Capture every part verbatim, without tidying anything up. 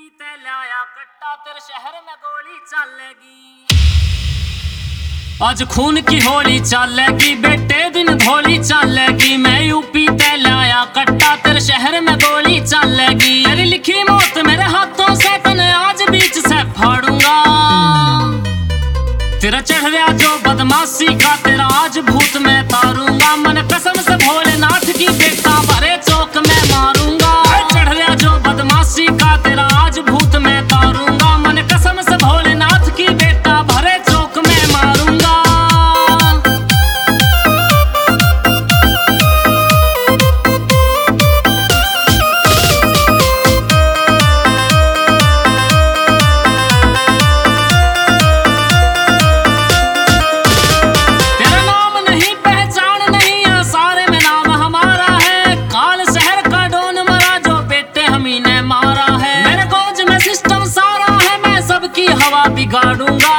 ते लाया कट्टा तेरे शहर में गोली चलेगी। आज खून की होली चलेगी बेटे दिन धोली चलेगी। मैं यूपी ते लाया कट्टा तेरे शहर में गोली चलेगी। तेरी लिखी मौत मेरे हाथों से तने आज बीच से फाड़ूंगा। तेरा चढ़ रहा जो बदमाशी का तेरा आज भूत में तारूंगा। मन कसम से भोलेनाथ की बेटा भरे चौक में मारूंगा। चढ़ रहा जो बदमाशी का तेरा आज भूत में तारूंगा। मन कसम से भोलेनाथ की बेटा भरे चौक में मारूंगा। बिगाड़ूंगा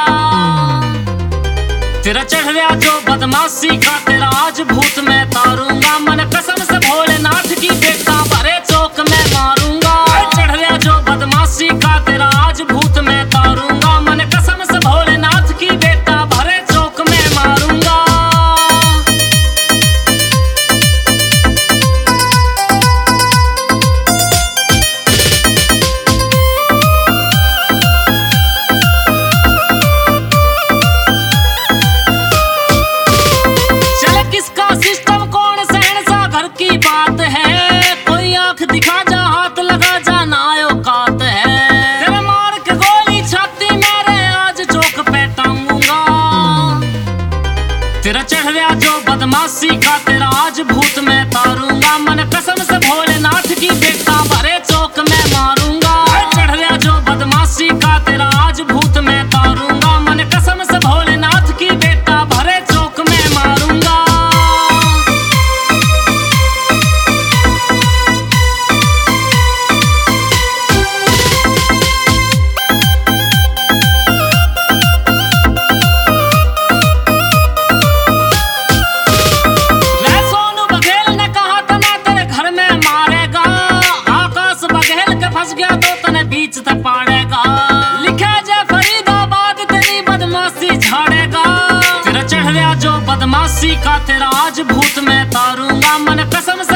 तेरा चढ़ रहा जो बदमाशी का तेरा आज भूत में तारूंगा। मन कसम से भोलेनाथ की बेटा भरे चौक में मारूंगा। चढ़ रहा जो बदमाशी का तेरा आज भूत में तारूंगा। मन कसम से भोलेनाथ की बेटा भरे चौक में मारूंगा। दिखा जा हाथ लगा जा ना औकात है। तेरे मार के गोली छाती मेरे आज चौक पे टांगूंगा। तेरा चढ़ रहा जो बदमाशी का तेरा आज भूत में तारूंगा। मन कसम से भोलेनाथ की बेटा भरे चौक में मारूंगा। चढ़ रहा जो बदमाशी का तेरा आज भूत में तारूंगा। मन कसम से भोलेनाथ की बेटा भरे चौक में मारूंगा। बीच तक पाड़ेगा लिखा जा फरीदाबाद तेरी बदमाशी झाड़ेगा। तेरा चढ़ रहा जो बदमाशी का तेरा आज भूत में तारूंगा। मन कसम